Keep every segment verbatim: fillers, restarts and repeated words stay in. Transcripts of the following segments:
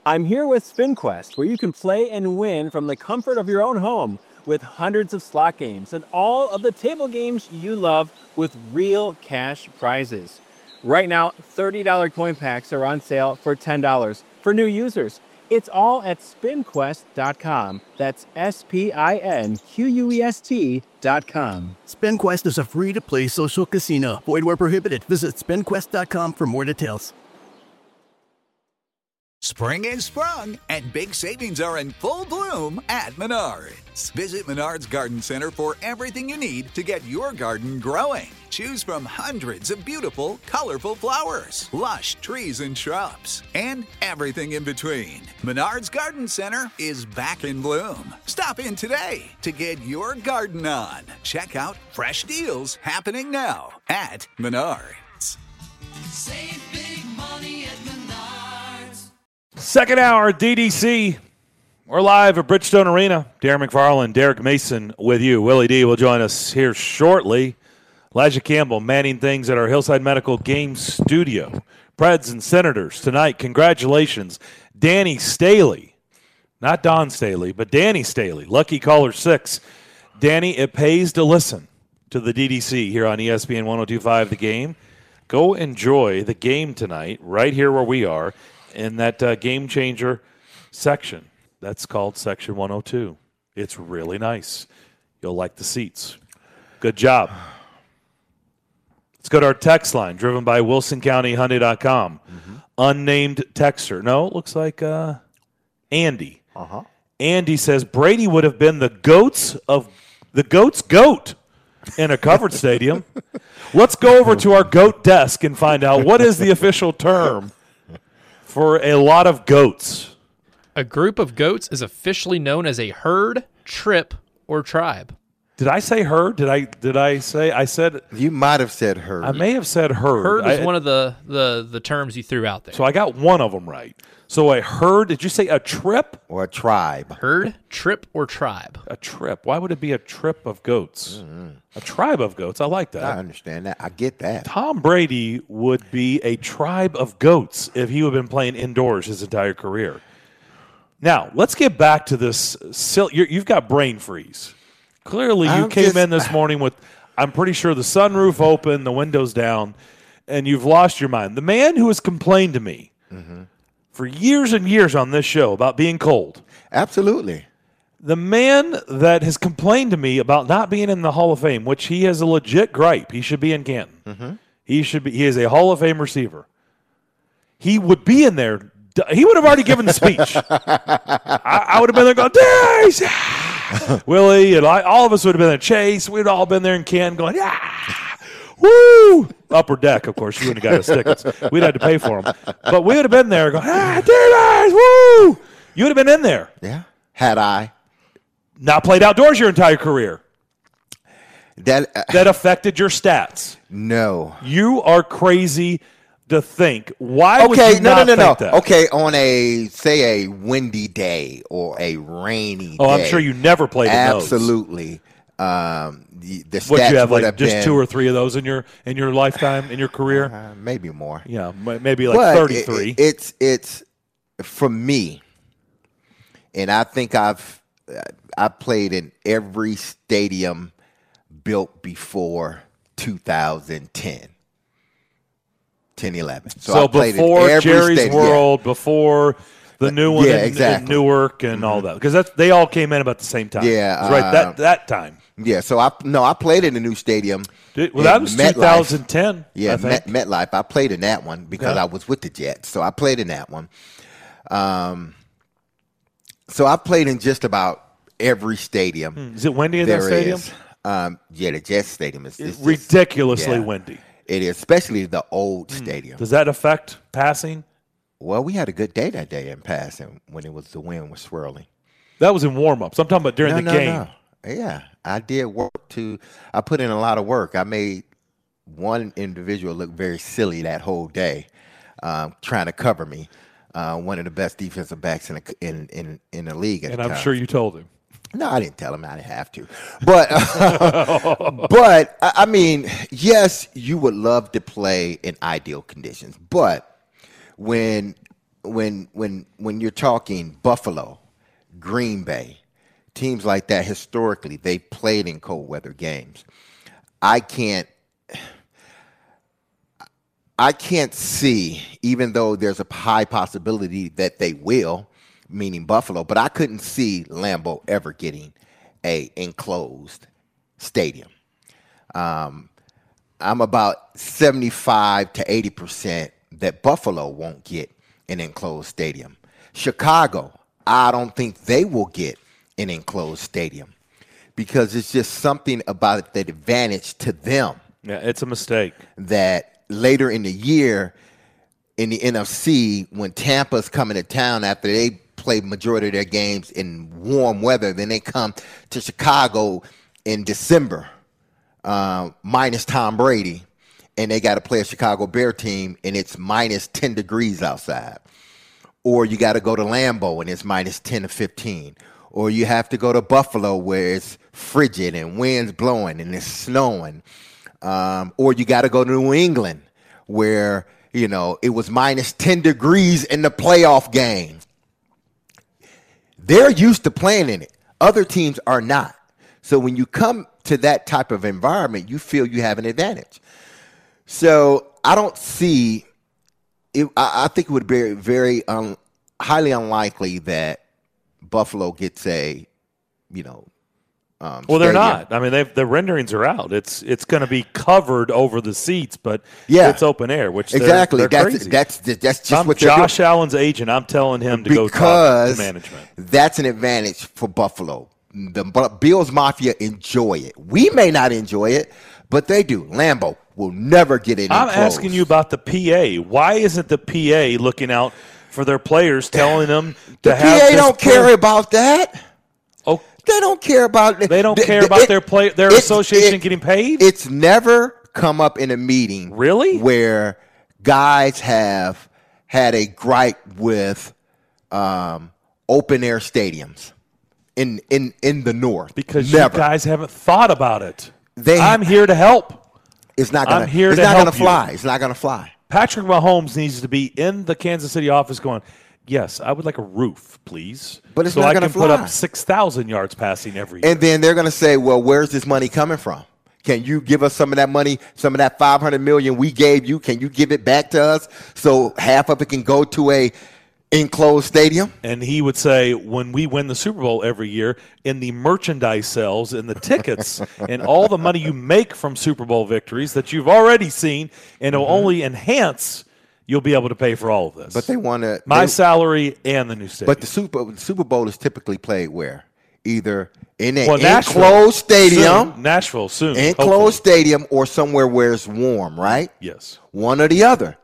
I'm here with SpinQuest, where you can play and win from the comfort of your own home with hundreds of slot games and all of the table games you love with real cash prizes. Right now, thirty dollars coin packs are on sale for ten dollars for new users. It's all at spin quest dot com. That's S P I N Q U E S T dot com. SpinQuest is a free-to-play social casino. Void where prohibited. Visit spin quest dot com for more details. Spring is sprung, and big savings are in full bloom at Menards. Visit Menards Garden Center for everything you need to get your garden growing. Choose from hundreds of beautiful, colorful flowers, lush trees and shrubs, and everything in between. Menards Garden Center is back in bloom. Stop in today to get your garden on. Check out fresh deals happening now at Menards. Save big money at Menards. Second hour, D D C. We're live at Bridgestone Arena. Darren McFarland, Derek Mason with you. Willie D will join us here shortly. Elijah Campbell manning things at our Hillside Medical Games studio. Preds and Senators tonight. Congratulations. Danny Staley. Not Don Staley, but Danny Staley. Lucky caller six. Danny, it pays to listen to the D D C here on E S P N one oh two point five The Game. Go enjoy the game tonight right here where we are in that uh, Game Changer section. That's called Section one oh two. It's really nice. You'll like the seats. Good job. Let's go to our text line, driven by Wilson County Hyundai dot com. Mm-hmm. Unnamed texter. No, it looks like uh, Andy. Uh-huh. Andy says Brady would have been the goats of the goat's goat in a covered stadium. Let's go over to our goat desk and find out what is the official term for a lot of goats. A group of goats is officially known as a herd, trip, or tribe. Did I say herd? Did I did I say I said You might have said herd. I may have said herd. Herd was I, one of the, the, the terms you threw out there. So I got one of them right. So a herd, did you say a trip? Or a tribe. Herd, trip, or tribe. A trip. Why would it be a trip of goats? Mm-hmm. A tribe of goats. I like that. I understand that. I get that. Tom Brady would be a tribe of goats if he would have been playing indoors his entire career. Now, let's get back to this. You've got brain freeze. Clearly, you I'm came just, in this morning with, I'm pretty sure, the sunroof open, the windows down, and you've lost your mind. The man who has complained to me mm-hmm. for years and years on this show about being cold. Absolutely. The man that has complained to me about not being in the Hall of Fame, which he has a legit gripe. He should be in Canton. Mm-hmm. He should be. He is a Hall of Fame receiver. He would be in there. He would have already given the speech. I, I would have been there going, Days! Willie and I, all of us would have been there. Chase, we'd all been there in Canton going, yeah, woo! Upper deck, of course. You wouldn't have got us tickets. We'd had to pay for them. But we would have been there going, ah, Davis, woo! You would have been in there. Yeah. Had I. Not played outdoors your entire career. That uh, that affected your stats. No. You are crazy to think. Why okay, would you no, not no, no, think no. that? Okay, on a, say, a windy day or a rainy oh, day. I'm sure you never played in Absolutely. Um, the, the stats What you have, would like have just been, two or three of those in your in your lifetime, in your career? Uh, maybe more. Yeah, maybe like but thirty-three. It, it's, it's, for me, and I think I've I played in every stadium built before two thousand ten. ten eleven. So, so I played before in every Jerry's stadium. World, yeah. before the new one yeah, in, exactly. in Newark and mm-hmm. all that, because that's they all came in about the same time. Yeah, uh, right. That that time. Yeah. So I no, I played in the new stadium. Did, well, that was twenty ten. Yeah, I think. Met, MetLife. I played in that one because yeah. I was with the Jets, so I played in that one. Um, so I played in just about every stadium. Hmm. Is it windy in that stadium? Is. Um, yeah, the Jets stadium is it's ridiculously just, yeah, windy. It is, especially the old hmm. stadium. Does that affect passing? Well, we had a good day that day in passing when it was the wind was swirling. That was in warm-ups. I'm talking about during no, the no, game. No. Yeah, I did work to. I put in a lot of work. I made one individual look very silly that whole day, um, trying to cover me. Uh, one of the best defensive backs in the, in in in the league. At and the I'm time. sure you told him. No, I didn't tell him. I didn't have to. But, uh, but I mean, yes, you would love to play in ideal conditions. But when when when when you're talking Buffalo, Green Bay, teams like that, historically they played in cold weather games. I can't I can't see, even though there's a high possibility that they will, meaning Buffalo, but I couldn't see Lambeau ever getting a enclosed stadium. Um, I'm about seventy-five to eighty percent that Buffalo won't get an enclosed stadium. Chicago, I don't think they will get an enclosed stadium because it's just something about the advantage to them. Yeah, it's a mistake. That later in the year in the N F C, when Tampa's coming to town after they play majority of their games in warm weather, then they come to Chicago in December, uh, minus Tom Brady, and they got to play a Chicago Bear team, and it's minus ten degrees outside. Or you got to go to Lambeau, and it's minus ten to fifteen. Or you have to go to Buffalo, where it's frigid and winds blowing and it's snowing. Um, or you got to go to New England, where, you know, it was minus ten degrees in the playoff game. They're used to playing in it. Other teams are not. So when you come to that type of environment, you feel you have an advantage. So I don't see it. I, I think it would be very um, highly unlikely that Buffalo gets a, you know, um, well, they're stadium. not. I mean, they've, the renderings are out. It's it's going to be covered over the seats, but Yeah. it's open air, which they're- Exactly. They're, that's crazy. that's that's just I'm what they're Josh doing. Allen's agent. I'm telling him to go talk Because to management. that's an advantage for Buffalo. The Bu- Bills Mafia enjoy it. We may not enjoy it, but they do. Lambeau will never get it. I'm enclosed. asking you about the P A. Why isn't the P A looking out for their players, telling them to The have P A this don't play- care about that. Oh, They don't care about it. they don't The- care the- about it- their play, their it's- association it- getting paid. It's never come up in a meeting. Really? Where guys have had a gripe with um, open air stadiums in in in the North. because never. you guys haven't thought about it. They- I'm here to help. It's not gonna. I'm here it's to not help gonna you. fly. It's not gonna fly. Patrick Mahomes needs to be in the Kansas City office going, yes, I would like a roof, please. But it's so not I gonna can put fly. up six thousand yards passing every year. And then they're gonna say, "Well, where's this money coming from? Can you give us some of that money? Some of that five hundred million we gave you? Can you give it back to us so half of it can go to a enclosed stadium?" And he would say, when we win the Super Bowl every year, in the merchandise sales and the tickets and all the money you make from Super Bowl victories that you've already seen, and it'll only enhance, you'll be able to pay for all of this. But they want to. My salary and the new stadium. But the Super the Super Bowl is typically played where? Either in an well, Nashville, enclosed stadium, soon. Nashville soon. enclosed hopefully. stadium, or somewhere where it's warm, right? Yes. One or the other.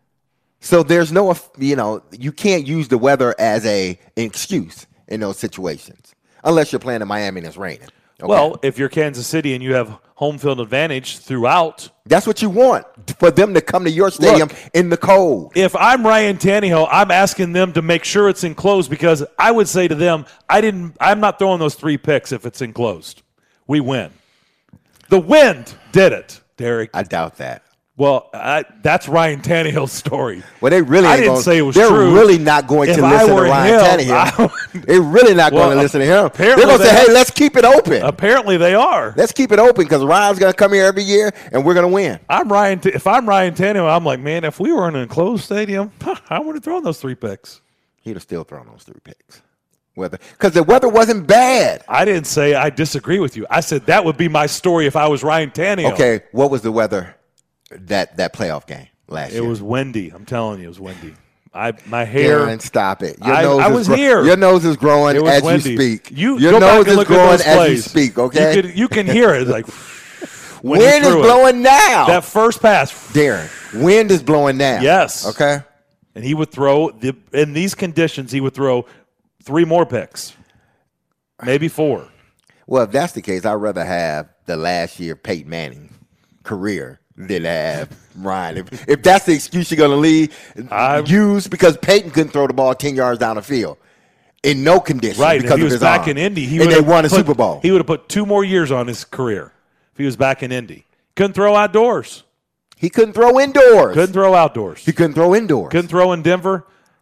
So there's no, you know, you can't use the weather as a an excuse in those situations, unless you're playing in Miami and it's raining. Okay? Well, if you're Kansas City and you have home field advantage throughout, that's what you want, for them to come to your stadium Look, in the cold. if I'm Ryan Tannehill, I'm asking them to make sure it's enclosed because I would say to them, I didn't. I'm not throwing those three picks if it's enclosed. We win. The wind did it, Derek. I doubt that. Well, I, that's Ryan Tannehill's story. Well, they really I ain't didn't gonna, say it was they're true. really not going If to I listen to were Ryan him, Tannehill. They're really not Well, going to listen to him. They're apparently going to say, they- hey, let's keep it open. Apparently, they are. Let's keep it open because Ryan's going to come here every year and we're going to win. I'm Ryan. T- if I'm Ryan Tannehill, I'm like, man, if we were in an enclosed stadium, I would have thrown those three picks. He'd have still thrown those three picks. Weather, because the weather wasn't bad. I didn't say I disagree with you. I said that would be my story if I was Ryan Tannehill. Okay, what was the weather that that playoff game last It year? was windy. I'm telling you, it was windy. I my hair. Darren, stop it. Your I- nose I is was gro- here. Your nose is growing It was as windy. you speak. You Your go nose back and is look growing at those as plays. you speak, okay? You could you can hear it. It's like when he Wind is threw it. blowing now. That first pass. Darren, wind is blowing now. Yes. Okay. And he would throw the in these conditions. He would throw three more picks, maybe four. Well, if that's the case, I'd rather have the last year of Peyton Manning career than have Ryan. If, if that's the excuse you're going to leave, I'm- use because Peyton couldn't throw the ball ten yards down the field in no condition. Right. Because If he of was his back arm. in Indy, he and would they have won a put- Super Bowl. He would have put two more years on his career if he was back in Indy. Couldn't throw outdoors. He couldn't throw indoors. Couldn't throw outdoors. He couldn't throw indoors. Couldn't throw in Denver.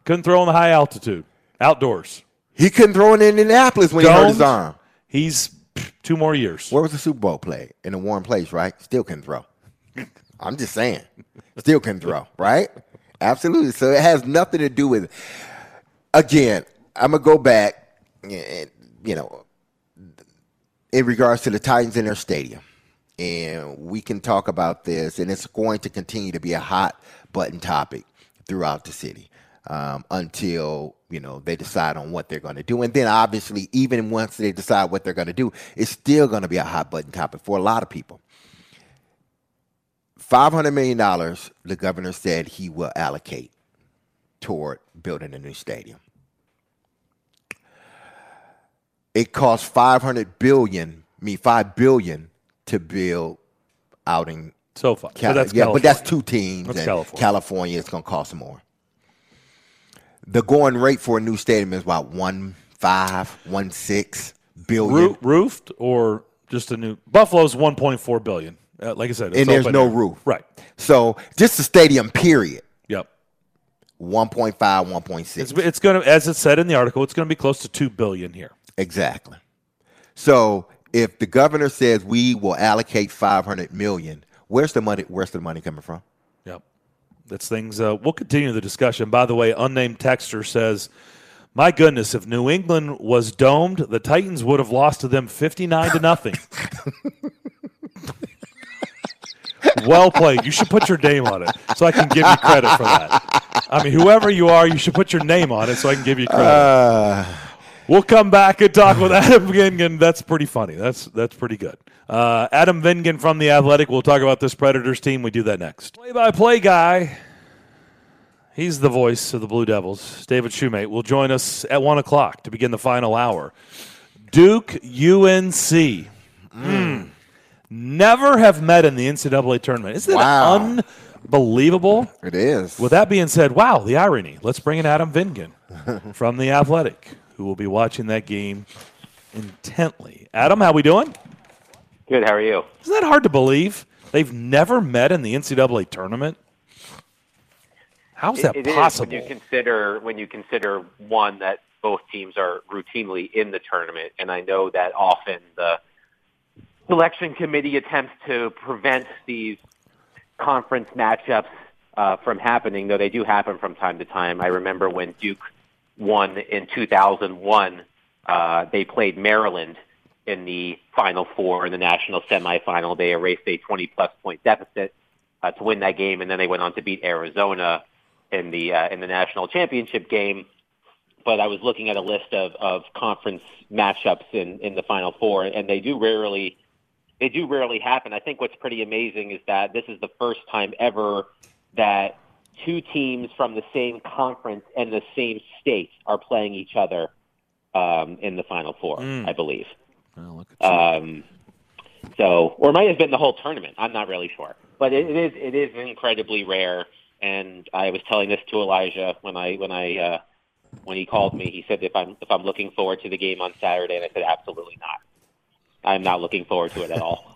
Couldn't throw in the high altitude, outdoors. He couldn't throw in Indianapolis when he hurt his Domed. arm. He's pff, two more years. Where was the Super Bowl played? In a warm place, right? Still couldn't throw. I'm just saying. Still couldn't throw, right? Absolutely. So it has nothing to do with, again, I'm going to go back, and, you know, in regards to the Titans in their stadium. And we can talk about this, and it's going to continue to be a hot button topic throughout the city um, until, you know, they decide on what they're going to do. And then obviously, even once they decide what they're going to do, it's still going to be a hot button topic for a lot of people. five hundred million dollars, the governor said he will allocate toward building a new stadium. It costs five hundred billion dollars, I mean five billion dollars to build out in So far. Cal- so that's yeah, California. but that's two teams. That's and California. California, it's going to cost more. The going rate for a new stadium is about one five, one six billion. Roo- roofed or just a new Buffalo's one point four billion. Uh, like I said, it's And there's open no air. roof. Right. So just the stadium, period, Yep. one point five, one point six. It's, it's going to, as it said in the article, it's going to be close to two billion here. Exactly. So if the governor says we will allocate five hundred million dollars, where's the money? Where's the money coming from? Yep. That's things. Uh, we'll continue the discussion. By the way, unnamed texter says, "My goodness, if New England was domed, the Titans would have lost to them fifty-nine to nothing." Well played. You should put your name on it so I can give you credit for that. I mean, whoever you are, you should put your name on it so I can give you credit. Uh, We'll come back and talk with Adam Vingan. That's pretty funny. That's that's pretty good. Uh, Adam Vingan from The Athletic. We'll talk about this Predators team. We do that next. Play-by-play guy. He's the voice of the Blue Devils. David Shoemate will join us at one o'clock to begin the final hour. Duke U N C. Mm. Never have met in the N C double A tournament. Isn't Wow. it unbelievable? it is. With that being said, wow, the irony. Let's bring in Adam Vingan from The Athletic, who will be watching that game intently. Adam, how we doing? Good. How are you? Isn't that hard to believe? They've never met in the N C double A tournament? How's that It- it is possible? when you consider when you consider one that both teams are routinely in the tournament, and I know that often the selection committee attempts to prevent these conference matchups uh, from happening, though they do happen from time to time. I remember when Duke won in two thousand one, uh, they played Maryland in the Final Four in the national semifinal. They erased a twenty-plus point deficit uh, to win that game, and then they went on to beat Arizona in the uh, in the national championship game. But I was looking at a list of, of conference matchups in, in the Final Four, and they do rarely they do rarely happen. I think what's pretty amazing is that this is the first time ever that two teams from the same conference and the same state are playing each other um, in the Final Four, Mm. I believe. Oh, look at you. Um, so, or it might have been the whole tournament. I'm not really sure, but it, it is it is incredibly rare. And I was telling this to Elijah when I when I uh, when he called me. He said if I'm if I'm looking forward to the game on Saturday, and I said absolutely not. I'm not looking forward to it at all.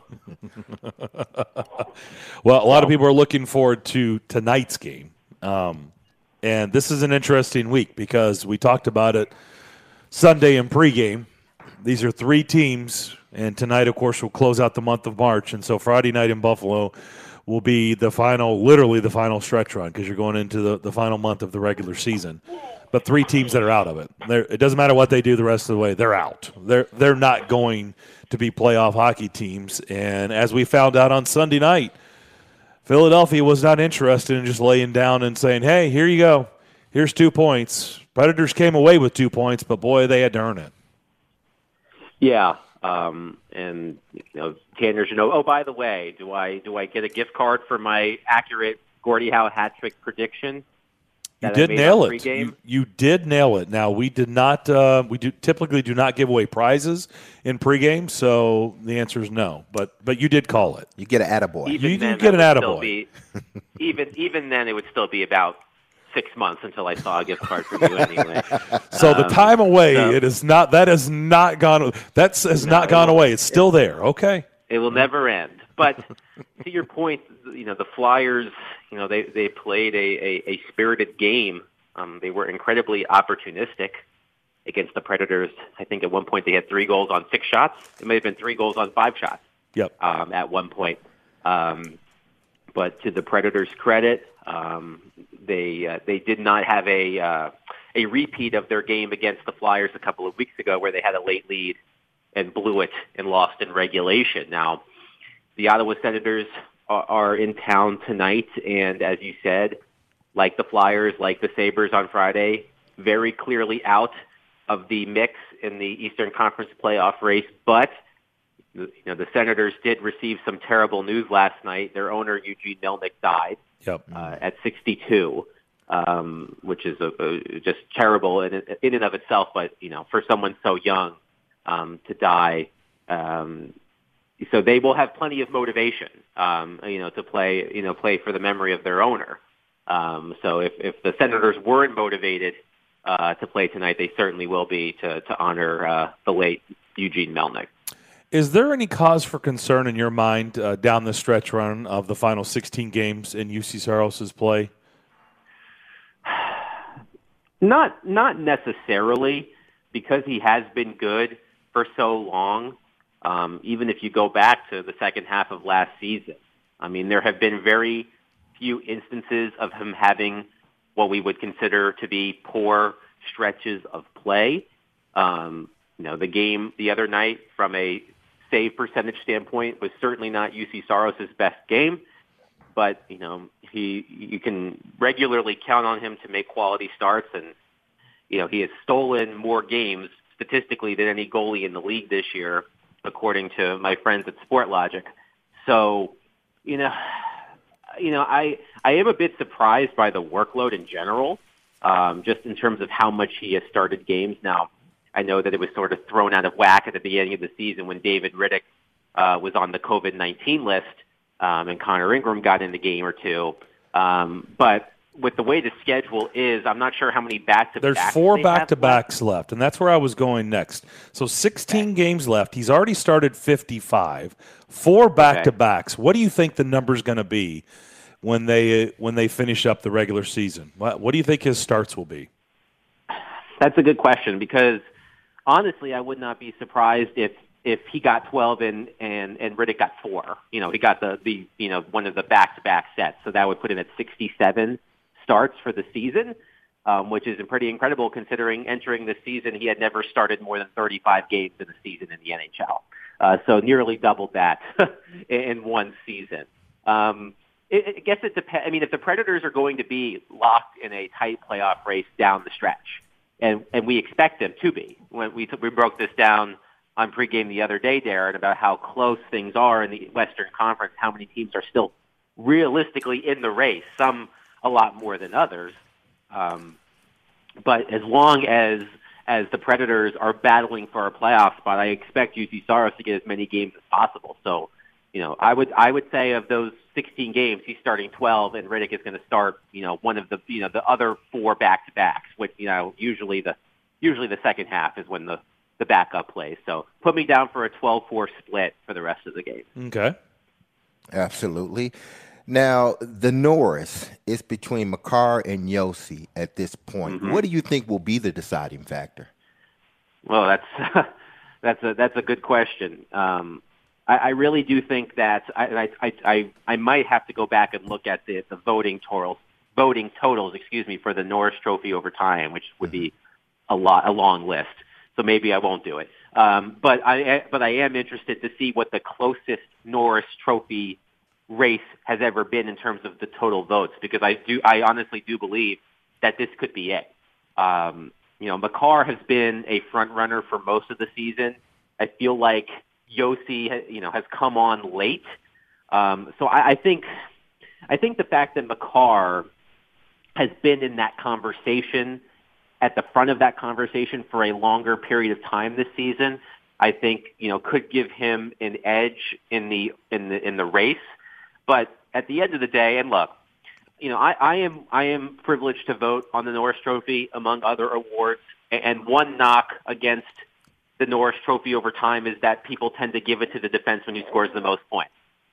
Well, a lot of people are looking forward to tonight's game. Um, and this is an interesting week because we talked about it Sunday in pregame. These are three teams, and tonight, of course, will close out the month of March. And so Friday night in Buffalo will be the final, literally the final stretch run because you're going into the, the final month of the regular season. But three teams that are out of it. They're, it doesn't matter what they do the rest of the way. They're out. They're they're not going to be playoff hockey teams. And as we found out on Sunday night, Philadelphia was not interested in just laying down and saying, hey, here you go. Here's two points. Predators came away with two points, but, boy, they had to earn it. Yeah, um, and you know, Tanner should know. Oh, by the way, do I do I get a gift card for my accurate Gordie Howe hat trick prediction? You that I did made nail on it. pregame? You, you did nail it. Now we did not. Uh, we do typically do not give away prizes in pregame, so the answer is no. But but you did call it. You get an attaboy. Even You- you then, get an that would still attaboy. be- even even then, it would still be about six months until I saw a gift card from you anyway. So the Um, time away, so- it is not. That has not gone. That's has No, not it gone won't. away. It's still there. Okay. It will never end. But to your point, you know, the Flyers, you know, they, they played a, a, a spirited game Um, they were incredibly opportunistic against the Predators. I think at one point they had three goals on six shots. It may have been three goals on five shots. Yep. Um, at one point. Um, but to the Predators' credit, um, they uh, they did not have a uh, a repeat of their game against the Flyers a couple of weeks ago, where they had a late lead and blew it and lost in regulation. Now, the Ottawa Senators are, are in town tonight, and as you said, like the Flyers, like the Sabres on Friday, very clearly out of the mix in the Eastern Conference playoff race. But you know, the Senators did receive some terrible news last night. Their owner, Eugene Melnyk, died Yep. uh, at sixty-two, um, which is a, a, just terrible in, in and of itself. But, you know, for someone so young um, to die, um, so they will have plenty of motivation, um, you know, to play, you know, play for the memory of their owner. Um, so if, if the Senators weren't motivated uh, to play tonight, they certainly will be to, to honor uh, the late Eugene Melnyk. Is there any cause for concern in your mind uh, down the stretch run of the final sixteen games in U C Saros's play? Not not necessarily, because he has been good for so long. Um, even if you go back to the second half of last season, I mean, there have been very few instances of him having what we would consider to be poor stretches of play. Um, you know, the game the other night, from a save percentage standpoint, was certainly not U C Saros's best game, but you know, he you can regularly count on him to make quality starts, and you know, he has stolen more games statistically than any goalie in the league this year, according to my friends at Sportlogic. So, you know, you know, I I am a bit surprised by the workload in general, um, just in terms of how much he has started games now. I know that it was sort of thrown out of whack at the beginning of the season when David Riddick uh, was on the COVID nineteen list, um, and Connor Ingram got in the game or two. Um, but with the way the schedule is, I'm not sure how many back-to-backs There's four they have back-to-backs left. left, and that's where I was going next. So sixteen okay. games left. He's already started fifty-five. Four back-to-backs. Okay. What do you think the number's going to be when they when they finish up the regular season? What, what do you think his starts will be? That's a good question, because honestly, I would not be surprised if, if he got twelve and, and, and Riddick got four. You know, he got the, the you know one of the back-to-back sets, so that would put him at sixty-seven starts for the season, um, which is pretty incredible considering entering the season he had never started more than thirty-five games in a season in the N H L. Uh, so nearly doubled that in one season. Um, it, I guess it depends. I mean, if the Predators are going to be locked in a tight playoff race down the stretch, And, and we expect them to be. When we we broke this down on pregame the other day, Darren, about how close things are in the Western Conference, how many teams are still realistically in the race, some a lot more than others. Um, but as long as as the Predators are battling for a playoff spot, I expect U C Saros to get as many games as possible. So, you know, I would I would say of those sixteen games, he's starting twelve, and Riddick is going to start, you know, one of the, you know, the other four back-to-backs, which, you know, usually the usually the second half is when the, the backup plays. So put me down for a twelve four split for the rest of the game. Okay. Absolutely. Now, the Norris is between Makar and Josi at this point. Mm-hmm. What do you think will be the deciding factor? Well, that's that's a that's a good question. Um, I, I really do think that I, I I I might have to go back and look at the, the voting totals voting totals, excuse me, for the Norris Trophy over time, which would be a lot a long list. So maybe I won't do it. Um, but I but I am interested to see what the closest Norris Trophy race has ever been in terms of the total votes, because I do I honestly do believe that this could be it. Um, you know, Makar has been a front runner for most of the season. I feel like Josi, you know, has come on late. Um, so I, I think I think the fact that Makar has been in that conversation, at the front of that conversation for a longer period of time this season, I think, you know, could give him an edge in the in the in the race. But at the end of the day, and look, you know, I, I am I am privileged to vote on the Norris Trophy among other awards. And one knock against the Norris Trophy over time is that people tend to give it to the defenseman who scores the most points.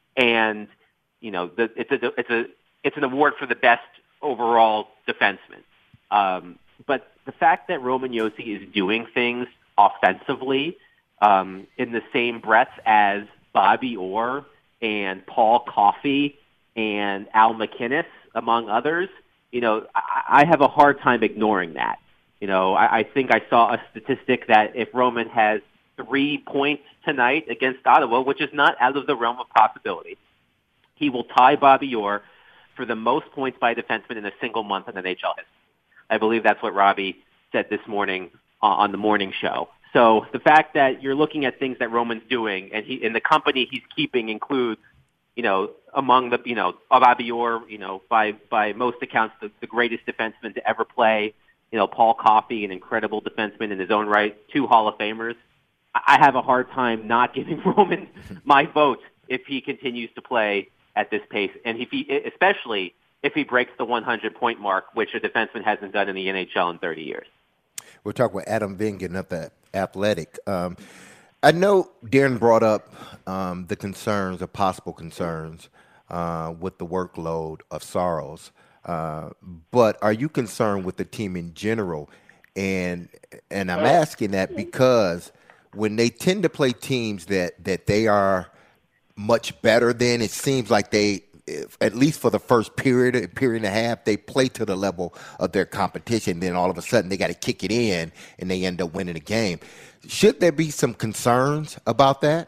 And you know, the, it's a it's a it's an award for the best overall defenseman. Um, but the fact that Roman Josi is doing things offensively um, in the same breath as Bobby Orr and Paul Coffey and Al McInnes, among others, you know, I, I have a hard time ignoring that. You know, I, I think I saw a statistic that if Roman has three points tonight against Ottawa, which is not out of the realm of possibility, he will tie Bobby Orr for the most points by a defenseman in a single month in N H L history. I believe that's what Robbie said this morning uh, on the morning show. So the fact that you're looking at things that Roman's doing, and he in the company he's keeping includes, you know, among the, you know, Bobby Orr, you know, by by most accounts, the, the greatest defenseman to ever play. You know, Paul Coffey, an incredible defenseman in his own right, two Hall of Famers. I have a hard time not giving Roman my vote if he continues to play at this pace, and if he, especially if he breaks the hundred point mark, which a defenseman hasn't done in the N H L in thirty years. We're talking with Adam Vingan up at Athletic. Um, I know Darren brought up um, the concerns, the possible concerns uh, with the workload of Saros, uh, but are you concerned with the team in general? And and I'm asking that because when they tend to play teams that, that they are much better than, it seems like they, at least for the first period, a period and a half, they play to the level of their competition. Then all of a sudden they got to kick it in and they end up winning the game. Should there be some concerns about that?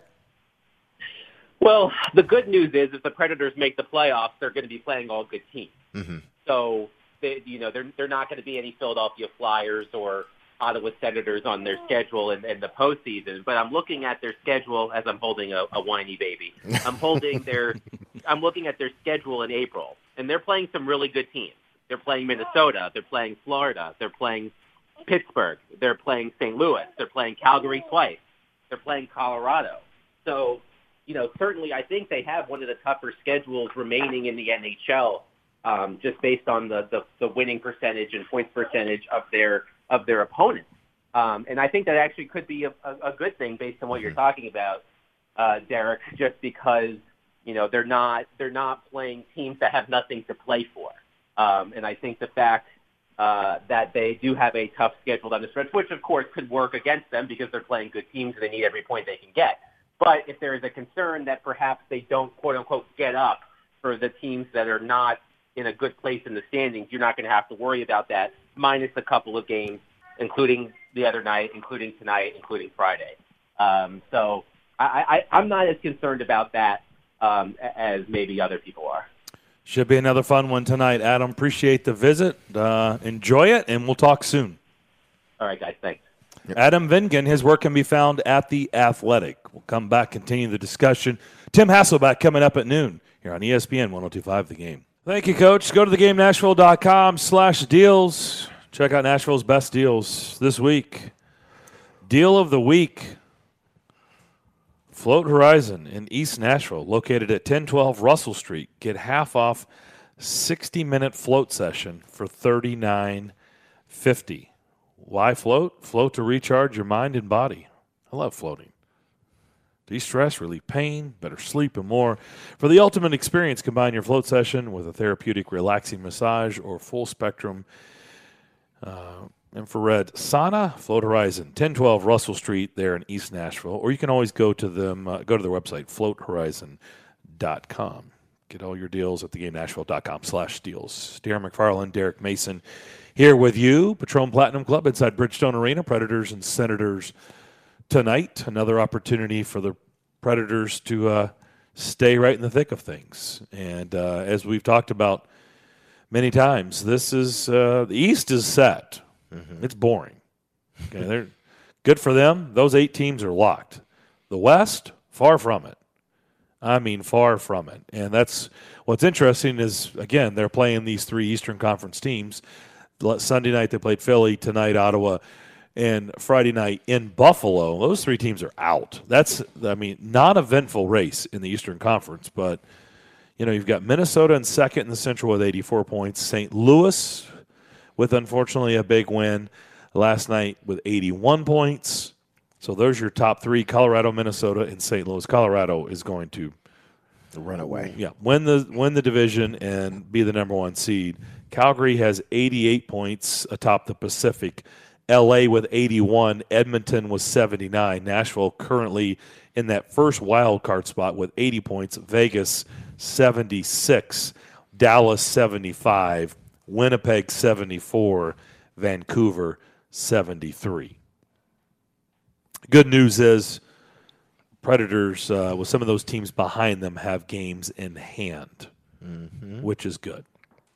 Well, the good news is if the Predators make the playoffs, they're going to be playing all good teams. Mm-hmm. So, they, you know, they're, they're not going to be any Philadelphia Flyers or Ottawa Senators on their schedule in, in the postseason, but I'm looking at their schedule as I'm holding a, a whiny baby. I'm holding their, I'm looking at their schedule in April, and they're playing some really good teams. They're playing Minnesota, they're playing Florida, they're playing Pittsburgh, they're playing Saint Louis, they're playing Calgary twice, they're playing Colorado. So, you know, certainly I think they have one of the tougher schedules remaining in the N H L, um, just based on the, the, the winning percentage and points percentage of their of their opponents. Um, and I think that actually could be a, a, a good thing based on what you're talking about, uh, Derek, just because, you know, they're not, they're not playing teams that have nothing to play for. Um, and I think the fact uh, that they do have a tough schedule down the stretch, which of course could work against them because they're playing good teams and they need every point they can get. But if there is a concern that perhaps they don't, quote unquote, get up for the teams that are not in a good place in the standings, you're not going to have to worry about that, minus a couple of games, including the other night, including tonight, including Friday. Um, so I, I, I'm not as concerned about that um, as maybe other people are. Should be another fun one tonight. Adam, appreciate the visit. Uh, enjoy it, and we'll talk soon. All right, guys. Thanks. Adam Vingan, his work can be found at The Athletic. We'll come back, continue the discussion. Tim Hasselback coming up at noon here on E S P N one oh two point five The Game. Thank you, Coach. Go to the game nashville dot com slash deals. Check out Nashville's best deals this week. Deal of the week. Float Horizon in East Nashville, located at ten twelve Russell Street. Get half off sixty-minute float session for thirty-nine fifty. Why float? Float to recharge your mind and body. I love floating. De-stress, relieve pain, better sleep, and more. For the ultimate experience, combine your float session with a therapeutic, relaxing massage or full-spectrum uh, infrared sauna. Float Horizon, ten twelve Russell Street there in East Nashville. Or you can always go to them. Uh, go to their website, float horizon dot com. Get all your deals at the game nashville dot com slash deals. Darren McFarland, Derek Mason here with you. Patron Platinum Club inside Bridgestone Arena. Predators and Senators tonight. Another opportunity for the Predators to uh, stay right in the thick of things. And uh, as we've talked about many times, this is uh, the East is set. Mm-hmm. It's boring. Okay, they're good for them. Those eight teams are locked. The West, far from it. I mean, far from it. And that's what's interesting is, again, they're playing these three Eastern Conference teams. Sunday night they played Philly, tonight Ottawa, and Friday night in Buffalo. Those three teams are out. That's, I mean, non-eventful race in the Eastern Conference. But, you know, you've got Minnesota in second in the Central with eighty-four points. Saint Louis with, unfortunately, a big win last night with eighty-one points. So there's your top three, Colorado, Minnesota, and Saint Louis. Colorado is going to Run away. Yeah, win the win the division and be the number one seed. Calgary has eighty-eight points atop the Pacific. L A with eighty-one. Edmonton was seventy-nine. Nashville currently in that first wild card spot with eighty points. Vegas seventy-six. Dallas seventy-five. Winnipeg seventy-four. Vancouver seventy-three. Good news is Predators, uh, with some of those teams behind them, have games in hand, mm-hmm. which is good.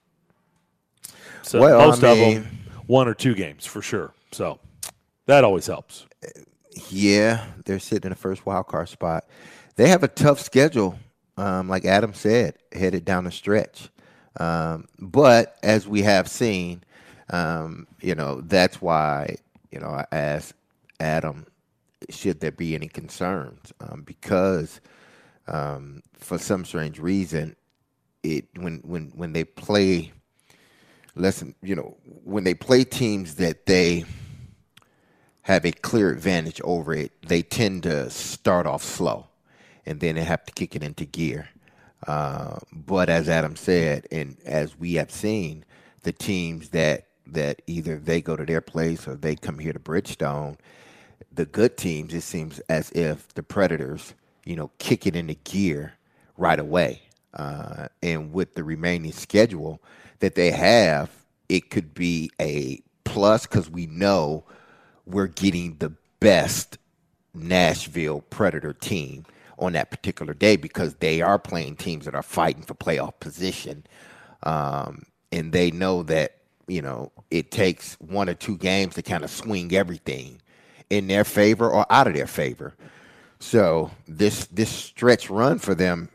So well, most I of mean, them, one or two games for sure. So that always helps. Yeah, they're sitting in the first wild card spot. They have a tough schedule, um, like Adam said, headed down the stretch. Um, but as we have seen, um, you know, that's why, you know, I asked Adam, should there be any concerns? Um, because um, for some strange reason, it when when when they play, listen, you know, when they play teams that they have a clear advantage over it, they tend to start off slow, and then they have to kick it into gear. Uh, but as Adam said, and as we have seen, the teams that that either they go to their place or they come here to Bridgestone, the good teams, it seems as if the Predators, you know, kick it into gear right away. Uh, and with the remaining schedule that they have, it could be a plus because we know we're getting the best Nashville Predator team on that particular day because they are playing teams that are fighting for playoff position. Um, and they know that, you know, it takes one or two games to kind of swing everything in their favor or out of their favor. So this this stretch run for them,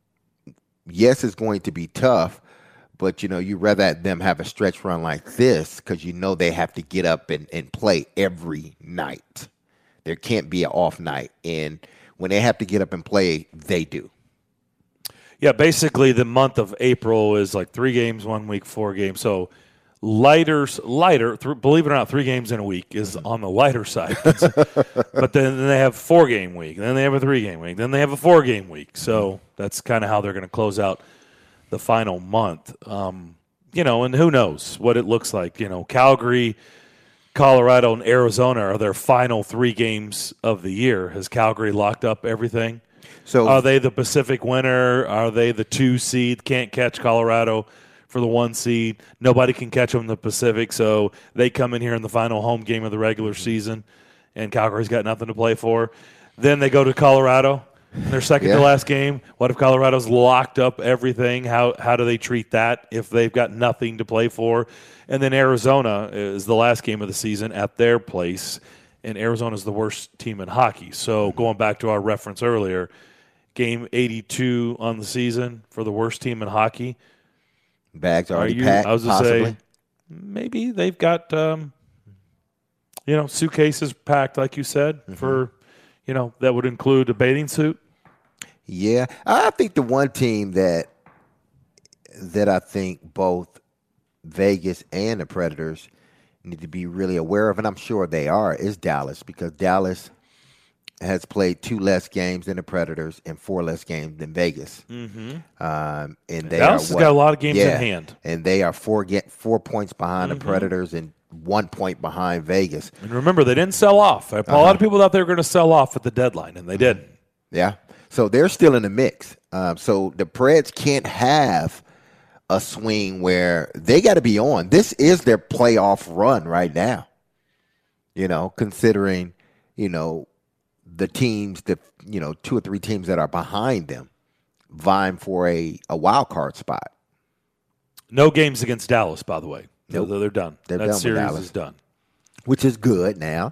yes, it's going to be tough, but, you know, you'd rather them have a stretch run like this because you know they have to get up and, and play every night. There can't be an off night. And when they have to get up and play, they do. Yeah, basically the month of April is like three games one week, four games. So lighter, lighter. Th- believe it or not, three games in a week is on the lighter side. But then, then they have four game week, then they have a three game week, then they have a four game week. So that's kind of how they're going to close out the final month. Um, you know, and who knows what it looks like. You know, Calgary, Colorado, and Arizona are their final three games of the year. Has Calgary locked up everything? So are they the Pacific winner? Are they the two seed? Can't catch Colorado for the one seed. Nobody can catch them in the Pacific, so they come in here in the final home game of the regular season, and Calgary's got nothing to play for. Then they go to Colorado, their second yeah. to last game. What if Colorado's locked up everything? How how do they treat that if they've got nothing to play for? And then Arizona is the last game of the season at their place, and Arizona's the worst team in hockey. So going back to our reference earlier, game eighty-two on the season for the worst team in hockey. Bags already you, packed, I was possibly. Say, maybe they've got, um, you know, suitcases packed, like you said, mm-hmm. for, you know, that would include a bathing suit. Yeah. I think the one team that that I think both Vegas and the Predators need to be really aware of, and I'm sure they are, is Dallas, because Dallas has played two less games than the Predators and four less games than Vegas. Mm-hmm. Um, and they Dallas are has what, got a lot of games yeah, in hand. And they are four get four points behind mm-hmm. the Predators and one point behind Vegas. And remember, they didn't sell off. A uh-huh. lot of people thought they were going to sell off at the deadline, and they didn't. Yeah. So they're still in the mix. Um, so the Preds can't have a swing where they got to be on. This is their playoff run right now, you know, considering, you know, the teams, that you know, two or three teams that are behind them vying for a, a wild card spot. No games against Dallas, by the way. Nope. They're, they're done. They're that done with series Dallas. is done. Which is good now.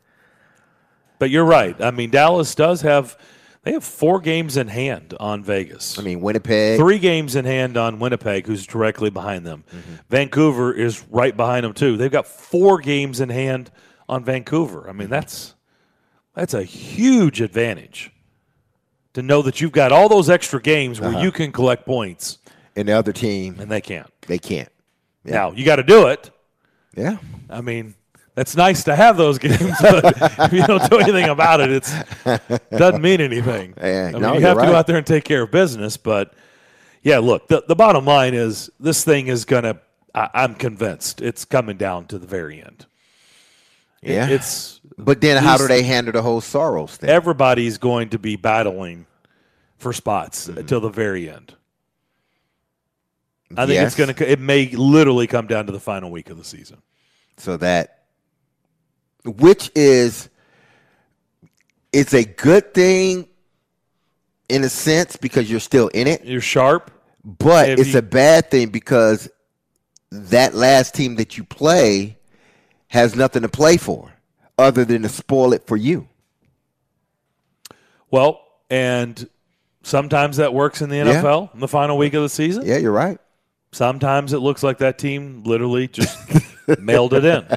But you're right. I mean, Dallas does have – they have four games in hand on Vegas. I mean, Winnipeg. Three games in hand on Winnipeg, who's directly behind them. Mm-hmm. Vancouver is right behind them, too. They've got four games in hand on Vancouver. I mean, that's that's a huge advantage to know that you've got all those extra games where uh-huh. you can collect points. And the other team. And they can't. They can't. Yeah. Now, you got to do it. Yeah. I mean, It's nice to have those games, but if you don't do anything about it, it's doesn't mean anything. Yeah, I mean, no, you you're have to go right. out there and take care of business. But, yeah, look, the, the bottom line is this thing is going to – I'm convinced it's coming down to the very end. It- Yeah. it's But then how do these- they handle the whole Soros thing? Everybody's going to be battling for spots Mm-hmm. until the very end. I think Yes. it's going to – it may literally come down to the final week of the season. So that – which is it's a good thing in a sense because you're still in it, You're sharp. but If it's you- a bad thing because that last team that you play has nothing to play for other than to spoil it for you. Well, and sometimes that works in the N F L in the final week of the season. Yeah, you're right. Sometimes it looks like that team literally just mailed it in.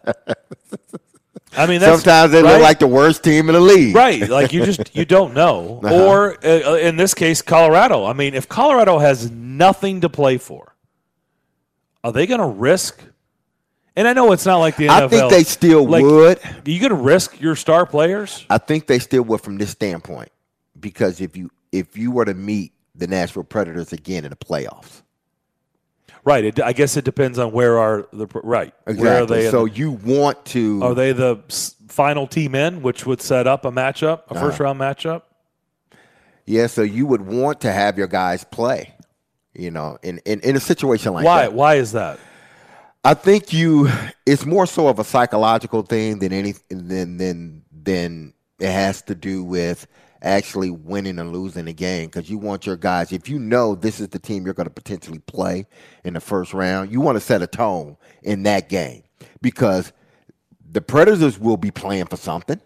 I mean, that's, Sometimes they right? look like the worst team in the league. Right, like you just you don't know. Uh-huh. Or uh, in this case, Colorado. I mean, if Colorado has nothing to play for, are they going to risk? And I know it's not like the N F L. I think they still like, would. Are you going to risk your star players? I think they still would from this standpoint because if you if you were to meet the Nashville Predators again in the playoffs, Right. It, I guess it depends on where are the right. exactly. Where are they? in so the- you want to? Are they the s- final team in, which would set up a matchup, a Uh-huh. first round matchup? Yeah. So you would want to have your guys play. You know, in in, in a situation like Why? that. Why is that? I think you. It's more so of a psychological thing than any than than than it has to do with actually winning and losing the game because you want your guys. If you know this is the team you're going to potentially play in the first round, you want to set a tone in that game because the Predators will be playing for something.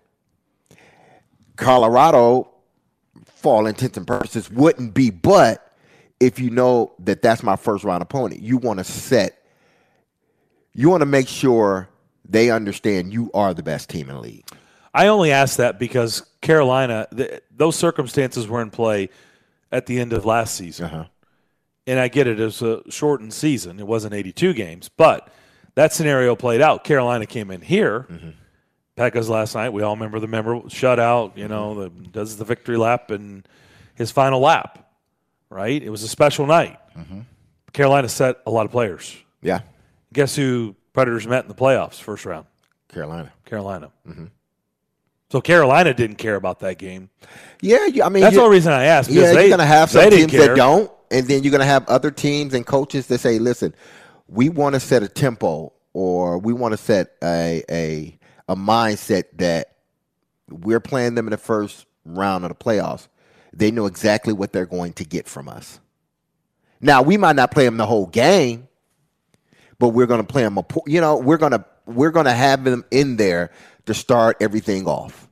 Colorado, for all intents and purposes, wouldn't be. But if you know that that's my first round opponent, you want to set. You want to make sure they understand you are the best team in the league. I only ask that because Carolina, th- those circumstances were in play at the end of last season. Uh-huh. And I get it, it was a shortened season. It wasn't eighty-two games. But that scenario played out. Carolina came in here. Mm-hmm. Pekka's last night, we all remember the member shutout, you know, the, does the victory lap and his final lap, right? It was a special night. Mm-hmm. Carolina set a lot of players. Yeah, Guess who Predators met in the playoffs, first round? Carolina. Carolina. Mm-hmm. So Carolina didn't care about that game. Yeah, you, I mean That's you- the only reason I asked. because Yeah, they, you're going to have some they didn't teams that care. don't, and then you're going to have other teams and coaches that say, "Listen, we want to set a tempo, or we want to set a a a mindset that we're playing them in the first round of the playoffs. They know exactly what they're going to get from us. Now, we might not play them the whole game, but we're going to play them. A, po- you know, we're going to we're going to have them in there to start everything off.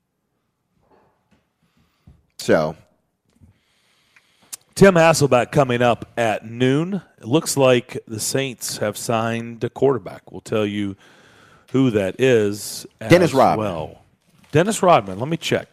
So." Tim Hasselbeck coming up at noon. It looks like the Saints have signed a quarterback. We'll tell you who that is. Dennis as Rodman. Well, Dennis Rodman. Let me check.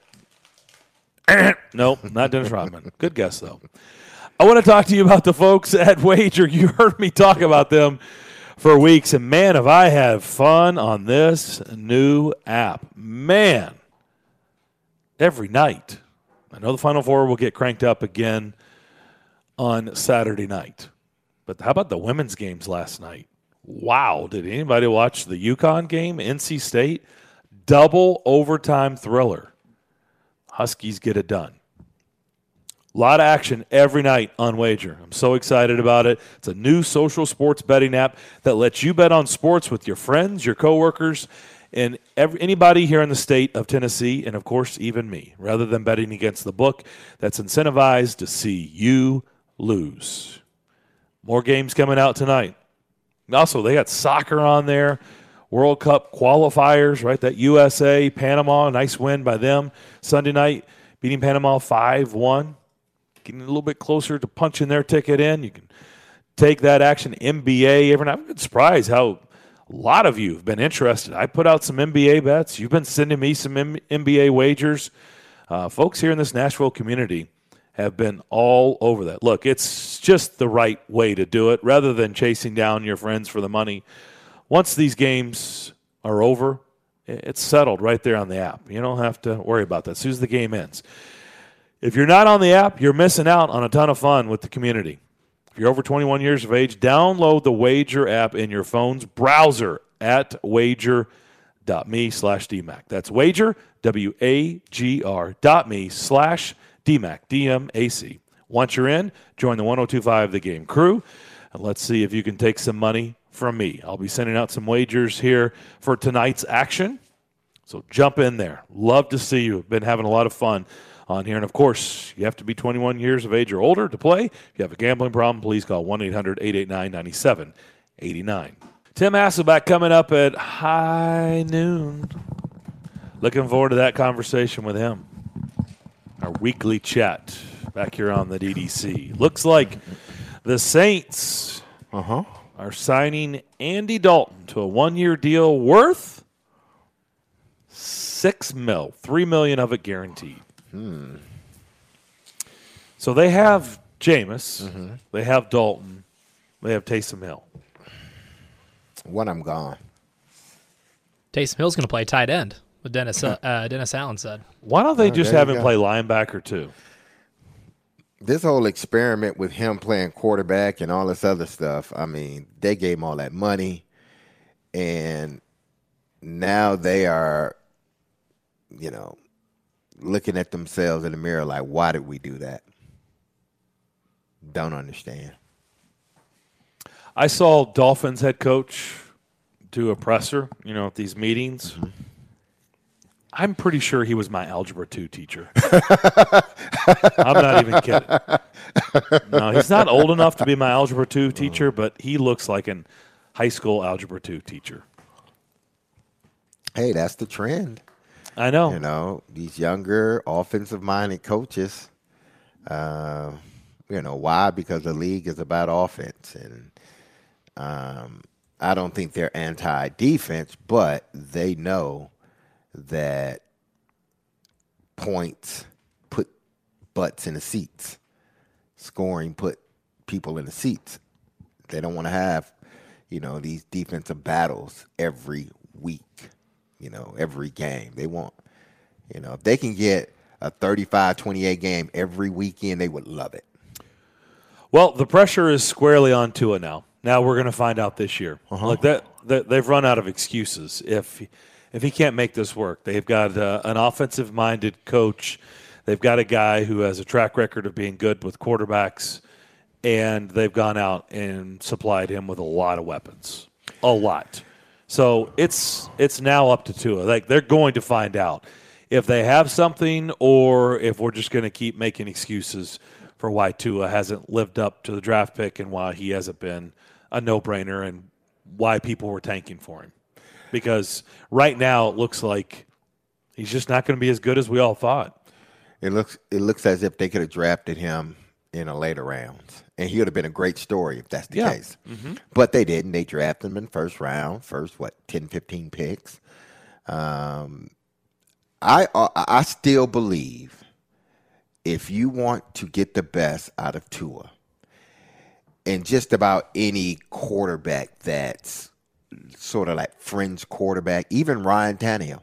Nope, not Dennis Rodman. Good guess though. I want to talk to you about the folks at Wager. You heard me talk about them for weeks, and man, have I had fun on this new app. Man, every night. I know the Final Four will get cranked up again on Saturday night. But how about the women's games last night? Wow, did anybody watch the UConn game, N C State? Double overtime thriller. Huskies get it done. A lot of action every night on Wager. I'm so excited about it. It's a new social sports betting app that lets you bet on sports with your friends, your coworkers, and every, anybody here in the state of Tennessee, and, of course, even me, rather than betting against the book that's incentivized to see you lose. More games coming out tonight. Also, they got soccer on there, World Cup qualifiers, right? That U S A, Panama, nice win by them Sunday night, beating Panama five one. Getting a little bit closer to punching their ticket in. You can take that action. N B A every night. I've been surprised how a lot of you have been interested. I put out some N B A bets. You've been sending me some N B A wagers. Uh, folks here in this Nashville community have been all over that. Look, it's just the right way to do it rather than chasing down your friends for the money. Once these games are over, it's settled right there on the app. You don't have to worry about that as soon as the game ends. If you're not on the app, you're missing out on a ton of fun with the community. If you're over twenty-one years of age, download the Wager app in your phone's browser at wager.me slash DMAC. That's Wager, W A G R dot me slash DMAC, D M A C. Once you're in, join the one oh two point five The Game crew, and let's see if you can take some money from me. I'll be sending out some wagers here for tonight's action, so jump in there. Love to see you. Been having a lot of fun on here. And, of course, you have to be twenty-one years of age or older to play. If you have a gambling problem, please call one eight hundred eight eight nine nine seven eight nine. Tim Hasselback coming up at high noon. Looking forward to that conversation with him. Our weekly chat back here on the D D C. Looks like the Saints Uh-huh. are signing Andy Dalton to a one-year deal worth six mil, three million of it guaranteed. Hmm. So they have Jameis, Mm-hmm. they have Dalton, they have Taysom Hill. When I'm gone. Taysom Hill's going to play tight end, what Dennis uh, Dennis Allen said. Why don't they Oh, just there have you him go. play linebacker too? This whole experiment with him playing quarterback and all this other stuff, I mean, they gave him all that money, and now they are, you know, looking at themselves in the mirror like, why did we do that? Don't understand. I saw Dolphins head coach do a presser, you know, at these meetings. Mm-hmm. I'm pretty sure he was my Algebra two teacher. I'm not even kidding. No, he's not old enough to be my Algebra two teacher, but he looks like an high school Algebra two teacher. Hey, that's the trend. I know. You know, these younger offensive-minded coaches, uh, you know, why? Because the league is about offense. And um, I don't think they're anti-defense, but they know that points put butts in the seats. Scoring put people in the seats. They don't want to have, you know, these defensive battles every week, you know, every game. They want, you know, if they can get a thirty-five twenty-eight game every weekend, they would love it. Well, the pressure is squarely on Tua now. Now we're going to find out this year. Uh-huh. Like that, that, they've run out of excuses. If if he can't make this work, they've got uh, an offensive-minded coach. They've got a guy who has a track record of being good with quarterbacks, and they've gone out and supplied him with a lot of weapons, a lot. So it's it's now up to Tua. Like they're going to find out if they have something, or if we're just going to keep making excuses for why Tua hasn't lived up to the draft pick and why he hasn't been a no-brainer and why people were tanking for him. Because right now it looks like he's just not going to be as good as we all thought. It looks it looks as if they could have drafted him in a later round, and he would have been a great story if that's the Yeah. case. Mm-hmm. But they didn't. They drafted him in first round, first what ten, fifteen picks. Um, I I still believe if you want to get the best out of Tua, and just about any quarterback that's sort of like fringe quarterback, even Ryan Tannehill,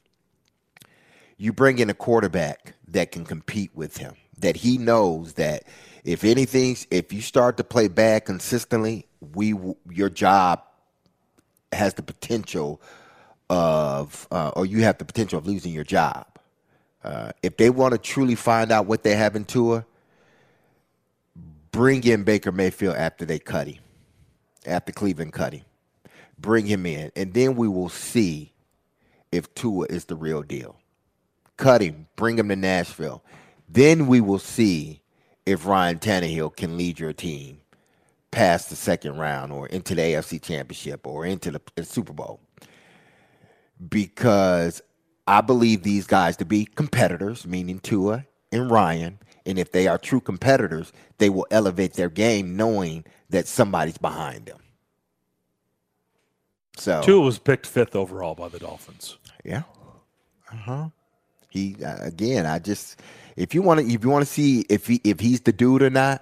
you bring in a quarterback that can compete with him, that he knows that if anything, if you start to play bad consistently, we your job has the potential of, uh, or you have the potential of losing your job. Uh, if they want to truly find out what they have in Tua, bring in Baker Mayfield after they cut him, after Cleveland cut him. Bring him in, and then we will see if Tua is the real deal. Cut him, bring him to Nashville. Then we will see if Ryan Tannehill can lead your team past the second round or into the A F C Championship or into the, the Super Bowl. Because I believe these guys to be competitors, meaning Tua and Ryan, and if they are true competitors, they will elevate their game knowing that somebody's behind them. So Tua was picked fifth overall by the Dolphins. Yeah. Uh-huh. He uh, again, I just if you want to if you want to see if he if he's the dude or not,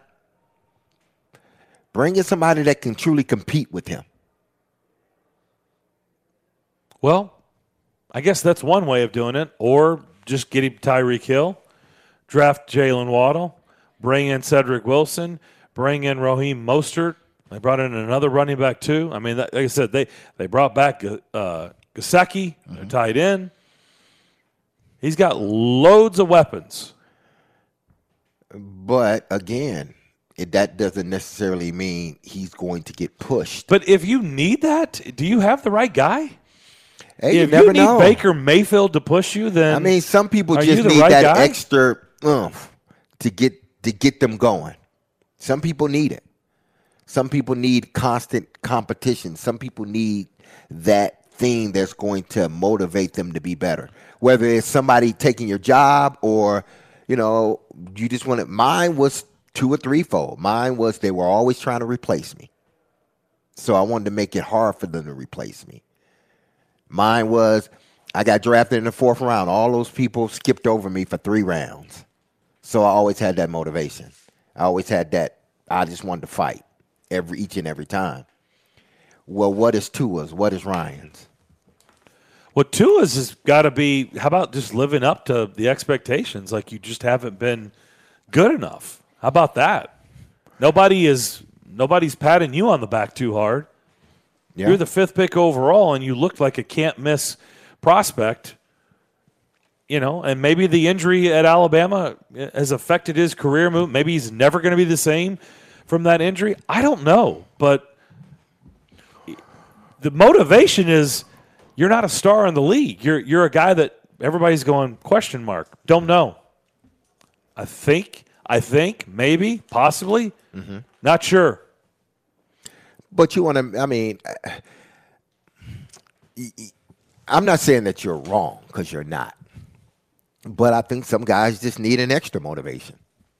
bring in somebody that can truly compete with him. Well, I guess that's one way of doing it, or just get him Tyreek Hill, draft Jalen Waddle, bring in Cedric Wilson, bring in Raheem Mostert. They brought in another running back too. I mean, that, like I said, they, they brought back uh, Gesicki, mm-hmm. their tight end. He's got loads of weapons. But, again, it, that doesn't necessarily mean he's going to get pushed. But if you need that, do you have the right guy? Hey, if you never you need know. Baker Mayfield to push you, then I mean, some people are just you the need right that guy? extra oomph to get to get them going. Some people need it. Some people need constant competition. Some people need that thing that's going to motivate them to be better. Whether it's somebody taking your job or, you know, you just want it. Mine was two or threefold. Mine was they were always trying to replace me. So I wanted to make it hard for them to replace me. Mine was I got drafted in the fourth round. All those people skipped over me for three rounds. So I always had that motivation. I always had that. I just wanted to fight every each and every time. Well, what is Tua's? What is Ryan's? Well, Tua's has got to be, how about just living up to the expectations? Like you just haven't been good enough. How about that? Nobody is, nobody's patting you on the back too hard. Yeah. You're the fifth pick overall, and you looked like a can't-miss prospect. You know, and maybe the injury at Alabama has affected his career move. Maybe he's never going to be the same from that injury. I don't know, but the motivation is you're not a star in the league. You're you're a guy that everybody's going, question mark, don't know. I think, I think, maybe, possibly, mm-hmm. not sure. But you want to, I mean, I'm not saying that you're wrong because you're not. But I think some guys just need an extra motivation.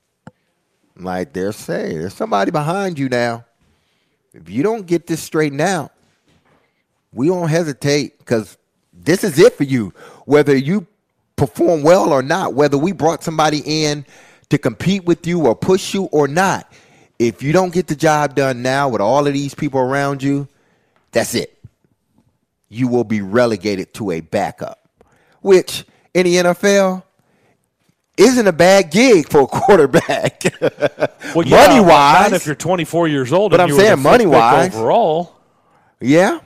Like they're saying, there's somebody behind you now. If you don't get this straightened out, we won't hesitate because this is it for you. Whether you perform well or not, whether we brought somebody in to compete with you or push you or not, if you don't get the job done now with all of these people around you, that's it. You will be relegated to a backup, which in the N F L isn't a bad gig for a quarterback. Well, yeah, money wise, not if you're twenty-four years old. But and I'm you were saying the money wise, overall. Yeah,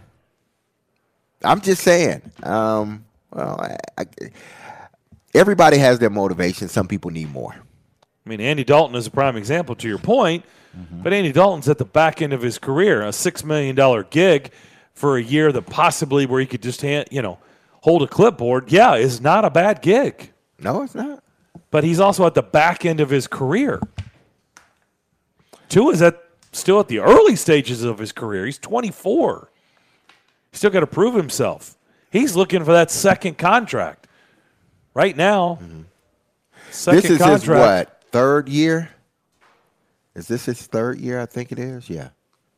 I'm just saying. Um, well, I, I, everybody has their motivation. Some people need more. I mean, Andy Dalton is a prime example. To your point, mm-hmm. but Andy Dalton's at the back end of his career, a six million dollar gig for a year that possibly where he could just hand, you know. hold a clipboard, yeah, is not a bad gig. No, it's not. But he's also at the back end of his career. Tua is at still at the early stages of his career. He's twenty-four. He's still got to prove himself. He's looking for that second contract. Right now, mm-hmm. second this is contract. his, what, third year? Is this his third year? I think it is, yeah.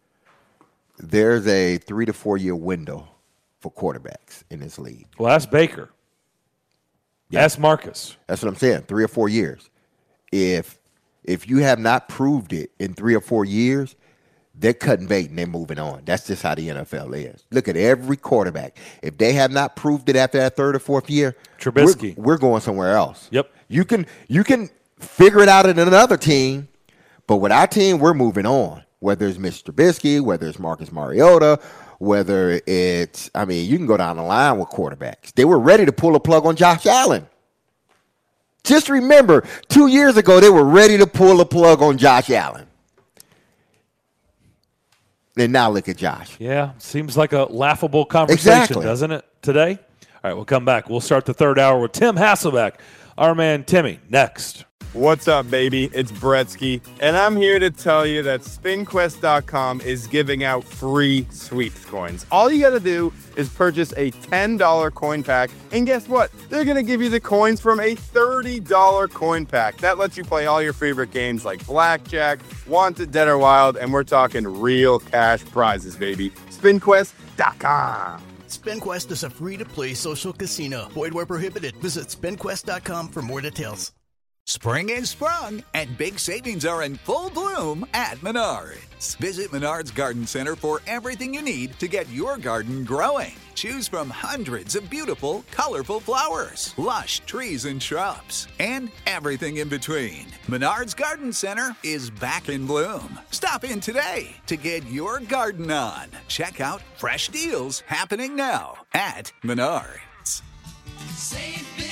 There's a three to four year window for quarterbacks in this league. Well, that's Baker. Yeah. That's Marcus. That's what I'm saying, three or four years. If if you have not proved it in three or four years, they're cutting bait and they're moving on. That's just how the N F L is. Look at every quarterback. If they have not proved it after that third or fourth year, Trubisky, we're, we're going somewhere else. Yep. You can you can figure it out in another team, but with our team, we're moving on. Whether it's Mister Trubisky, whether it's Marcus Mariota, whether it's, I mean, you can go down the line with quarterbacks. They were ready to pull a plug on Josh Allen. Just remember, two years ago, they were ready to pull a plug on Josh Allen. And now look at Josh. Yeah, seems like a laughable conversation, exactly. doesn't it, today? All right, we'll come back. We'll start the third hour with Tim Hasselbeck, our man Timmy, next. What's up, baby? It's Bretsky, and I'm here to tell you that spin quest dot com is giving out free sweeps coins. All you got to do is purchase a ten dollar coin pack, and guess what? They're going to give you the coins from a thirty dollar coin pack. That lets you play all your favorite games like Blackjack, Wanted, Dead or Wild, and we're talking real cash prizes, baby. spin quest dot com. SpinQuest is a free-to-play social casino. Void where prohibited. Visit spin quest dot com for more details. Spring is sprung, and big savings are in full bloom at Menards. Visit Menards Garden Center for everything you need to get your garden growing. Choose from hundreds of beautiful, colorful flowers, lush trees and shrubs, and everything in between. Menards Garden Center is back in bloom. Stop in today to get your garden on. Check out fresh deals happening now at Menards. Save big